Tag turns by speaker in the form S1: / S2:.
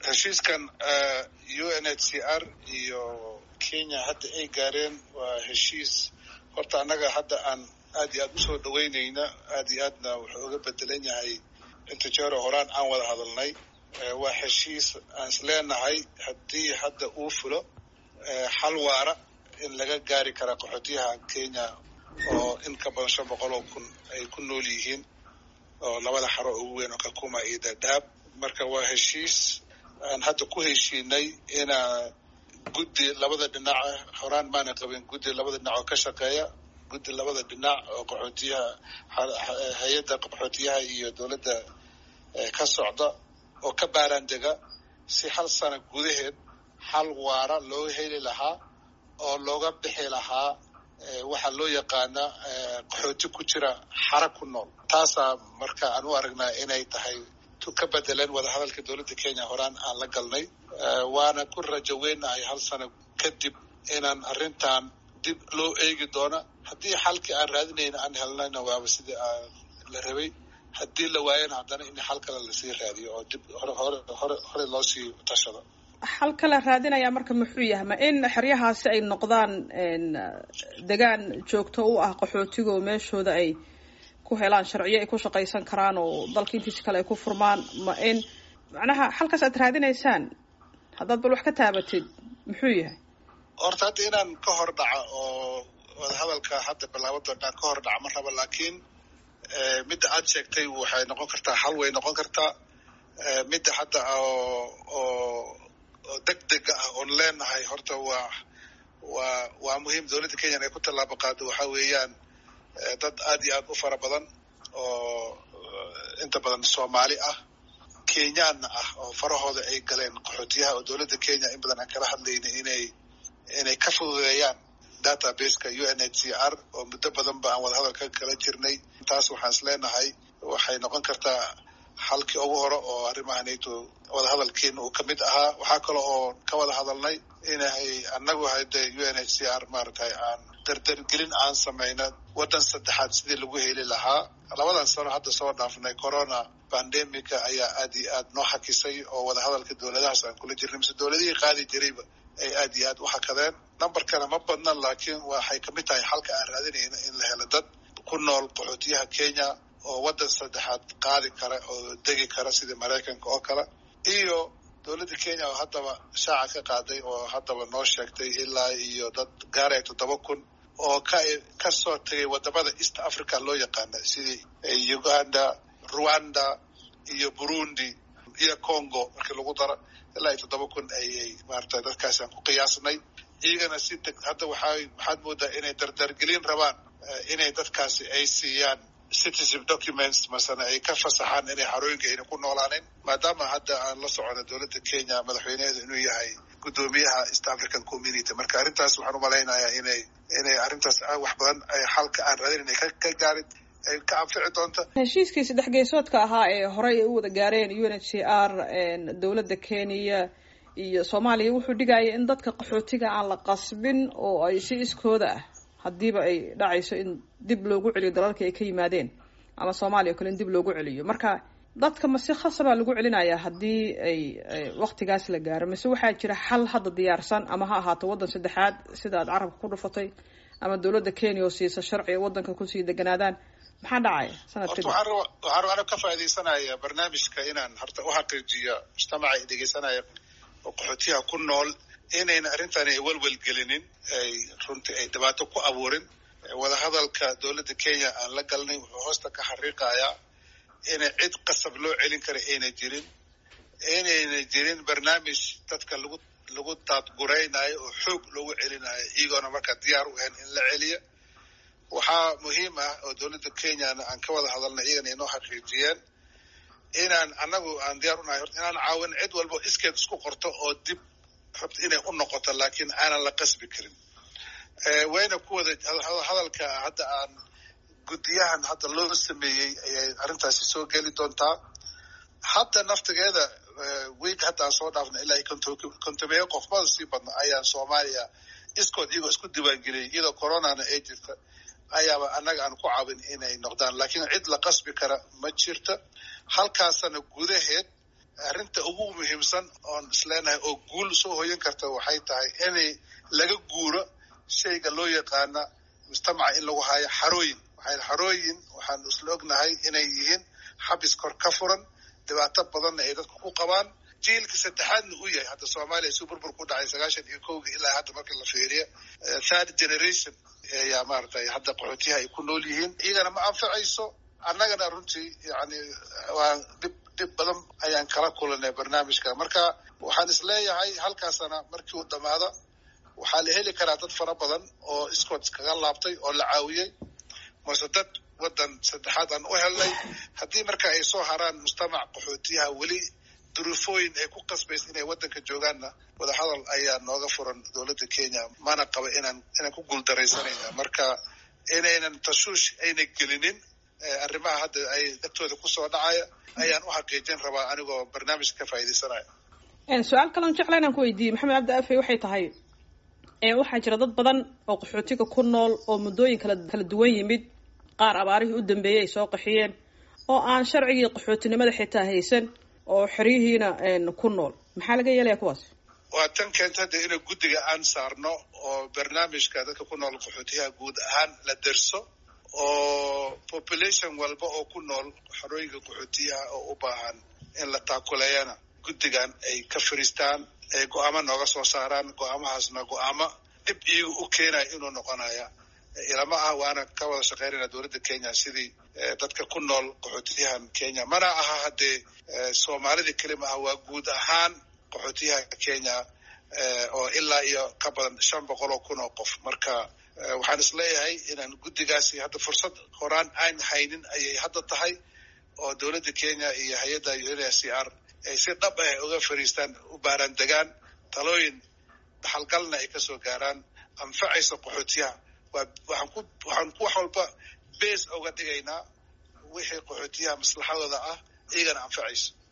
S1: heshiiskan UNHCR iyo Kenya hadda ay gaareen waa heshiis horta annaga hadda aan aad iyo aad usoo dhaweynayna aad iyo aadna wuxuu uga bedelan yahay inta jeer horaan aan wada hadalnay. Waa heshiis aan isleenahay haddii hadda uu fulo xal waara in laga gaari kara qaxootiyaha Kenya oo in ka badan 500,000 ay ku nool yihiin oo labada xaro ugu weyn oo Kakuma iyo Dadaab. Marka waa heshiis aan hadda ku heshiinay ina guddi labada dhinac horaan maana qabin guddi labada dhinac oo ka shaqeeya guddi labada dhinac oo qaxootiyaha hay'adda qaxootiyaha iyo dawladda ka socda oo ka baaran dega si hal sano gudaheed xal waara loo heli lahaa oo looga bixi lahaa waxa loo yaqaana qaxooti ku jira xara ku nool. Taasaa marka aan u aragnaa inay tahay ka bedelan wada hadalka dawladda Kenya horaan aan la galnay. Waana ku rajo weynahay hal sano kadib inaan arrintan dib loo eegi doono. Haddii xalkii aan raadinayna aan helnayna waaba sidii la rabay. Haddii la waayana haddana in xal kale la sii raadiyo oo dib hore loo sii tashado.
S2: xal kale raadinaya marka muxuu yahay ma in xeryahaasi ay noqdaan degaan joogto u ah qaxootiga meeshooda ay ku helaan sharciyo ay ku shaqaysan karaan oo dalka intiisa kale ay ku furmaan ma in macnaha halkaas aad raadinaysaan haddaad bal wax ka taabatid muxuu yahay
S1: horta hadda inaan ka hor dhaco oo wada hadalka hadda bilaabadoonaan ka hor dhaco ma raba laakiin midda aad sheegtay waxay noqon kartaa xal way noqon kartaa midda hadda oo degdeg ah oo leenahay horta waa muhiim dawladda Kenya ay ku tallaabo qaado waxa weeyaan dad aad iyo aad u fara badan oo inta badan Soomaali ah Kenyan ah oo farahooda ay galeen qaxootiyaha oo dawladda Kenya in badan aan kala hadlaynay inay ka fududeeyaan database-ka UNHCR oo muddo badan ba aan wada hadalka kala jirnay. Taas waxaan isleenahay waxay noqon kartaa xalkii ugu hore oo arrimahanayto wada hadalkeena uu kamid ahaa. Waxaa kale oo ka wada hadalnay inay annagu hay'adda UNHCR maartay aan dardargelin aan samayna wadan saddexaad sidii lagu heli lahaa. Labadan sano hadda soo dhaafnay corona pandemic ayaa aad iyo aad noo xakisay oo wada hadalka dawladahaas aan kula jirnay mise dawladihii qaadi jirayba ay aad iyo aad u hakadeen. Nambarkana ma badna laakiin waxay kamid tahay xalka aan raadinayna in la helo dad ku nool qaxootiyaha Kenya oo wadan saddexaad qaadi kara oo degi kara sida Mareykanka oo kale iyo dawladda Kenya oo haddaba shaaca ka qaaday oo haddaba noo sheegtay ilaa iyo dad gaaray 7,000 oo ka soo tagay wadamada East Africa loo yaqaano sidii Uganda, Rwanda iyo Burundi iyo Congo markii lagu daro ilaa 7,000 ayay maartay dadkaas aan ku qiyaasnay. iyagana si hadda waxaad moodaa inay dardargelin rabaan inay dadkaasi ay siiyaan citizenship documents masana ay ka fasaxaan inay xarooyinka ayna ku noolaaneen maadaama hadda aan la socono dawladda Kenya madaxweynaheedu inuu yahay gudoomiyaha East African Community. Marka arrintaas waxaan u malaynayaa inay arrintaas wax badan ay xalka aan raadin inay ka gaarin ay ka anfici doonto.
S2: heshiiskii saddex geesoodka ahaa ee horey u wada gaareen UNHCR dawladda Kenya iyo Soomaaliya wuxuu dhigayay in dadka qaxootiga aan la qasbin oo ay si iskooda ah hadiiba ay dhacayso in dib loogu celiyo dalalka ay ka yimaadeen ama Soomaaliya kale in dib loogu celiyo. Marka dadka ma si khasab ah lagu celinayaa hadii ay waqtigaas la gaaro mise waxaa jira xal hadda diyaarsan ama ha ahaato wadan saddexaad sida aad carabka ku dhufatay ama dawladda Kenya oo siisa sharci wadanka ku sii deganaadaan maxaa dhacay sanadkan?
S1: waxaan ka faa'iideysanayaa barnaamijka inaan horta u xaqiijiyo mujtamaca dhegeysanaya oo qaxootiyaha ku nool inayna arrintan ay walwal gelinin ay runtii ay dhibaato ku abuurin. wada hadalka dawladda Kenya aan la galnay wuxuu hoosta ka xariiqayaa inay cid qasab loo celin kara ayna jirin barnaamij dadka lagu taadguraynayo oo xoog loogu celinayo iyagoona markaa diyaar u ahayn in la celiyo. waxaa muhiim ah oo dawladda Kenya aan ka wada hadalnay iyagana inoo xaqiijiyeen inaan anagu aan diyaar u nahay inaan caawin cid walba iskeed isku qorto oo dib rabto inay u noqoto laakiin aanan la qasbi karin. wayna ku wada hadalka hadda aan guddiyahan hadda loo sameeyey ayay arrintaasi soo geli doontaa. hadda naftigeeda week hadda aan soo dhaafna ilaa 50 qof ma sii badna ayaan Soomaaliya iskood iyagoo isku diiwaangeliyay iyadoo coronana ay jirta ayaaba annaga aan ku caawin inay noqdaan laakiin cid la qasbi kara ma jirto. halkaasana gudaheed arrinta ugu muhiimsan oon isleenahay oo guul soo hoyan karta waxay tahay inay laga guuro shayga loo yaqaana mujtamaca in lagu haayo xarooyin. Xarooyin waxaan isla ognahay inay yihiin xabis kor ka furan, dhibaato badanna ay dadku ku qabaan. jiilka saddexaadna u yahay hadda Soomaaliya si burbur ku dhacay 91 ilaa hadda markii la fiiriyo third generation ayaa maaragtay hadda qaxootiyaha ay ku nool yihiin. iyagana ma anfacayso, annagana runtii yani waa dib badan ayaan kala kulanay barnaamijka. marka waxaan isleeyahay halkaasana markii uu dhamaado waxaa la heli karaa dad fara badan oo iskood kaga laabtay oo la caawiyey, mase dad wadan saddexaad aan u helnay. haddii marka ay soo haraan mujtamac qaxootiyaha weli duruufooyin ay ku qasbaysa inay wadanka joogaanna wadahadal ayaa nooga furan dowladda Kenya, mana qaba inaan ku guuldaraysanayna. marka inaynan tashuush ayna gelinin arrimaha hadda ay dadkooda kusoo dhacaya ayaan u xaqiijin rabaa anigoo barnaamijka ka faa'iidaysanaya.
S2: su-aal kalean jecla inaan ku weydiiyey Maxamed Cabdi Afey waxay tahay waxaa jira dad badan oo qaxootiga ku nool oo muddooyin kala duwan yimid, qaar abaarihii u dambeeyey ay soo qaxiyeen, oo aan sharcigii qaxootinimada xitaa haysan, oo xeryihiina ku nool. maxaa laga yeelaya kuwaas?
S1: waa tan keenta hadda inay guddiga aan saarno oo barnaamijka dadka ku nool qaxootiyaha guud ahaan la derso, oo population walba oo ku nool xerooyinka qaxootiyaha oo u baahan in la taakuleeyana guddigan ay ka fariistaan, ay go'aamo nooga soo saaraan. go'aamahaasna go'aamo dhib iyagu u keenaya inuu noqonaya ilama ah. waana ka wada shaqeynayna dowladda Kenya sidii dadka ku nool qaxootiyahan Kenya, mana aha haddee Soomaalida kelima ah, waa guud ahaan qaxootiyaha Kenya oo ilaa iyo ka badan 500,000 oo qof. marka waxaan isleeyahay inaan guddigaasi hadda fursad horaan aan haynin ayay hadda tahay, oo dowladda Kenya iyo hay-adda UNHCR ay si dhab ah uga fariistaan, u baaraan degaan, talooyin dhaxalgalna ay kasoo gaaraan anfacaysa qaxootiyaha. waxaan wax walba base uga dhigaynaa wixii qaxootiyaha maslaxadooda ah iyagana anfacaysa.